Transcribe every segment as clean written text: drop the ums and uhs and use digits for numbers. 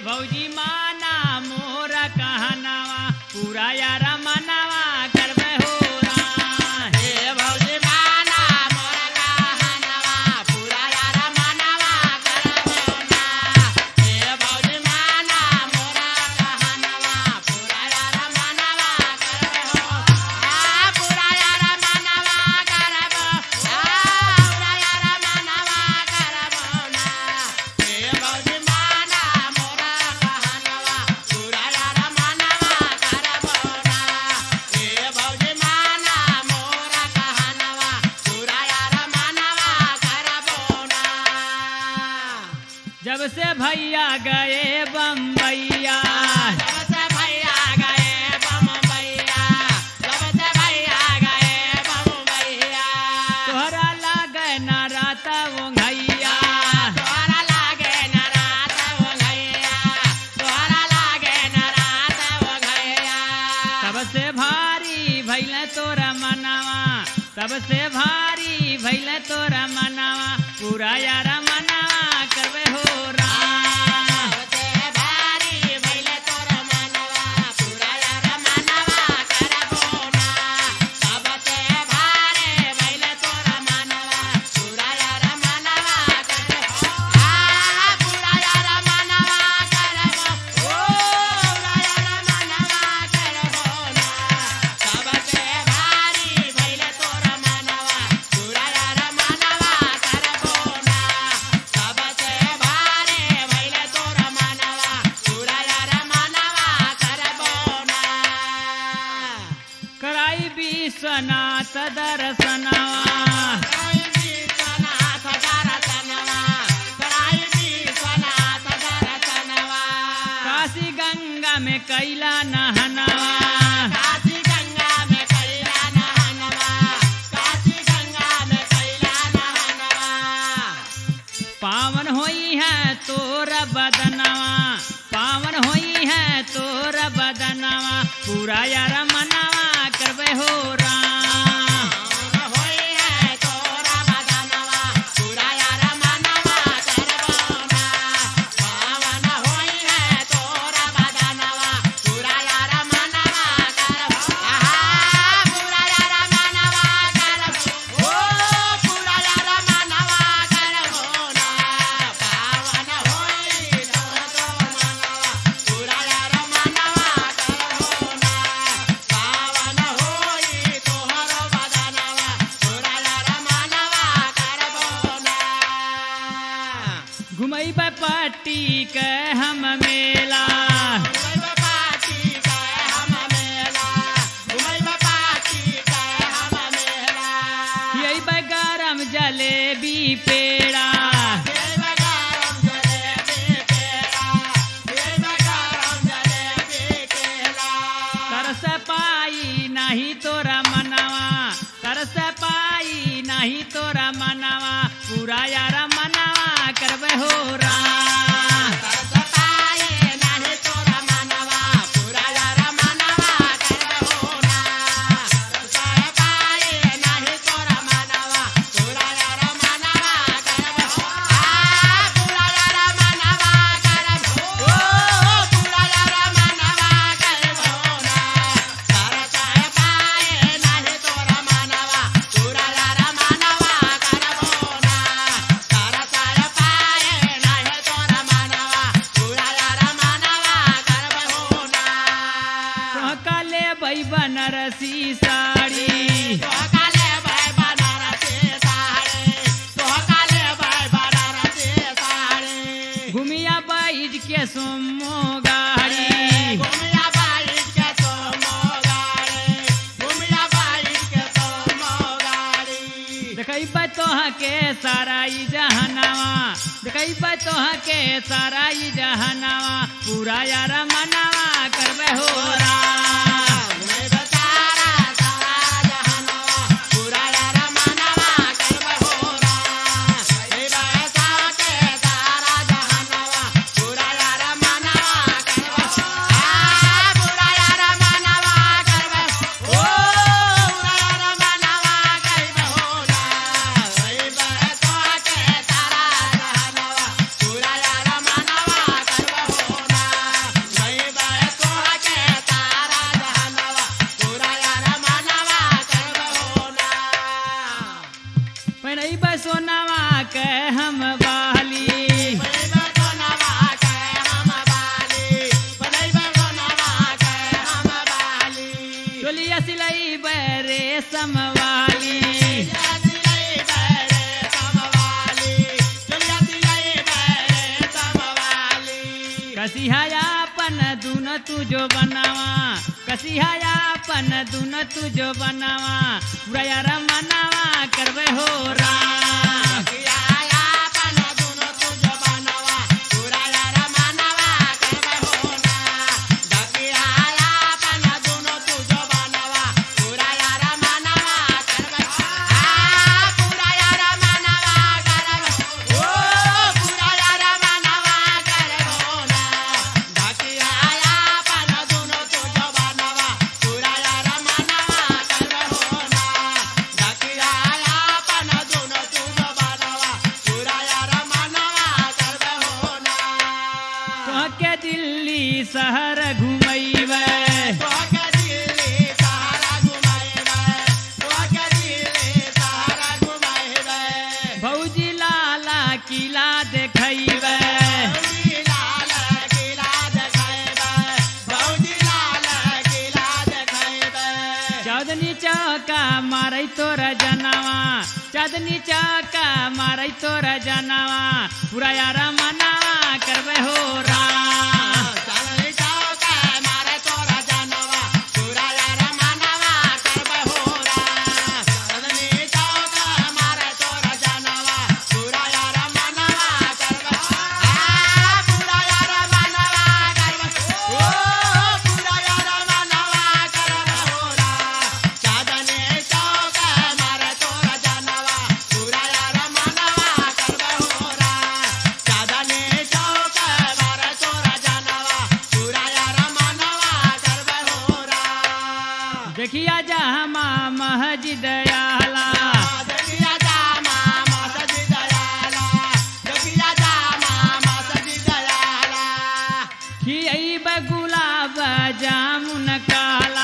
भौजी माना मोरा कहनावा पूरा यार मनावा करबे हो हे भौजी माना मोरा कहनावा पूरा यार मनावा करबो ना हे भौजी माना मोरा कहनावा पूरा यार मनावा करबो पूरा यार मनावा करबो पूरा यार मनावा करबो ना हे भौजी माना मोरा कहनावा पूरा यार मनावा करबो ना हे भौजी माना मोरा कहनावा पूरा यार मनावा करबो ना जब से भैया गए बम्बैया जब से भैया गए बम्बैया जब से भैया गए बम्बैया तोहरा लागे न रात वो घैया तोहरा लागे न रात वो घैया तोहरा लागे न रात वो घैया सबसे भारी भैले तोरा मनावा सबसे भारी भैले तोरा मनावा पूरा यार मनावा करबे हो सबसे भारी भइले तोर मनवा पूरा यार मनवा करबो ना सबसे भारी भइले तोर मनवा पूरा यार मनवा करबो पूरा यार मनवा करबो पूरा यार मनवा करबो ना सबसे भारी भइले तोर मनवा पूरा यार मनवा करबो ना सबसे भारी भइले तोर मनवा पूरा यार मनवा करबो ना कराई विश्वनाथ दर्शनवा कराई विश्वनाथ दर्शनवा कराई विश्वनाथ दर्शनवा काशी गंगा में कैला नहनवा काशी गंगा में कैला नहनवा काशी गंगा में कैला नहनवा पावन होई है तोर बदनवा पावन होई है तोर बदनवा पूरा यार मनावा करबे हो पावन होई है तोरा बदनवा पूरा यार मनवा करबो ना पावन होई है तोरा बदनवा पूरा यार मनवा करबो पूरा यार मनवा करबो पूरा यार मनवा करबो ना पावन होई तोरा मनवा पूरा यार मनवा करबो ना पावन होई तोहरो बदनवा पूरा यार मनवा करबो ना घुमई पट्टी के हम मेला घुमैबा पाटी के हम मेला घुमैबा पाटी के हम मेला यही गरम जलेबी पेड़ा देवा गरम जलेबी पेड़ा देवा गरम जलेबी पेड़ा तरस पाई नहीं तोरा मनावा तरस पाई नहीं तोरा मनावा पूरा यार मनावा करबे हो तरसताए नाही तोरा मनवा पूरा यार मनवा करबो ना तरसताए नाही तोरा मनवा पूरा यार मनवा करबो पूरा यार मनवा करबो पूरा यार मनवा करबो ना तरसताए नाही तोरा मनवा पूरा यार मनवा करबो ना तरसताए नाही तोरा मनवा पूरा यार मनवा करबो ना तोहका ले बनरसी साड़ी तोहकाले भाई बनारसी साड़ी तोहकाले भाई बनारसी साड़ी घुमिया बैठ के सोमो गाड़ी घुमिया बाइक के सोमो गाड़ी घुमिया बाइक के सोमो गाड़ी देखई तोह के साराई जहनावा देखई तोह के साराई जहनावा पूरा यार मनावा करबे हो घुमिया सारा सारा जहानवा पूरा यार मनवा करबो ना घुमिया साके सारा जहानवा पूरा यार मनवा करबो पूरा यार मनवा करबो पूरा यार मनवा करबो ना घुमिया साके सारा जहानवा पूरा यार मनवा करबो ना सोनावा के हम बाली बनैबे सोनावा के हम बाली बनैबे सोनावा के हम बाली चोलिया सिलाई बरे समवाली कसिहायापन दून तुझो बनावा कसिहायापन दून तुझो बनावा पूरा यार मनावा करबे हो राम के दिल्ली शहर घुमैबे भौजी लाला किला देखैबे चाँदनी चौका मारै तोर जनावा चाँदनी चौका मारै तोर जनावा पूरा यार मनावा करबे हो राम देखिया जा हमा महजिद आला खियैबे गुलाब जामुन काला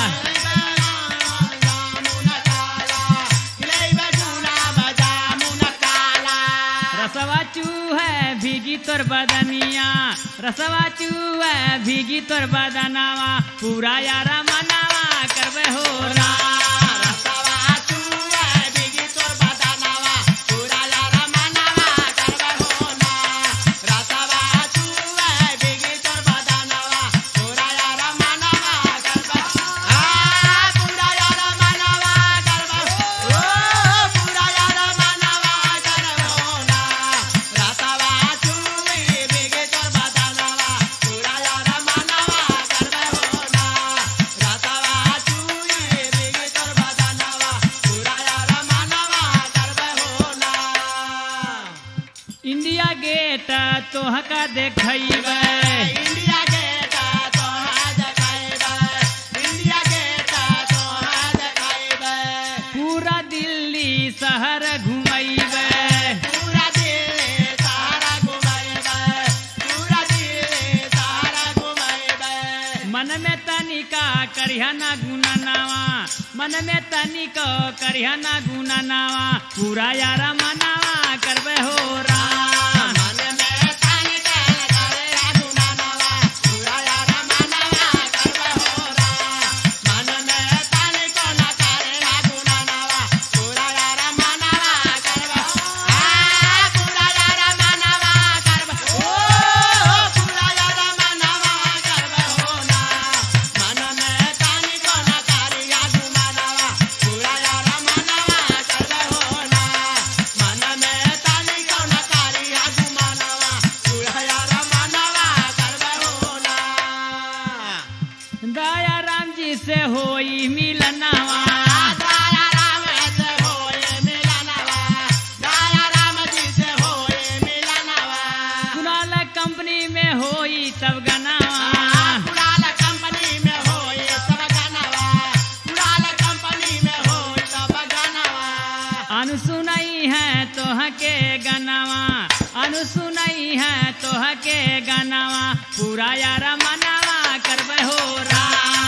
रसवा चूहे भीगी तोर बदनिया रसवा चूहे भीगी तोर बदनावा पूरा यार मनावा करबे हो राम इंडिया गेट तोहका देखैबे पूरा दिल्ली शहर घुमैबे मन में तनिका करिहा ना गुनानावा मन में तनिको करिहा ना गुनानावा पूरा यार मनावा करबे हो राम दया राम जी से होई मिलनवा कुणाल कंपनी में होई तब गनावा अनु सुनाई है तोह के गनावा अनु सुनाई है तोह के गनावा पूरा यार मनावा करबे हो राम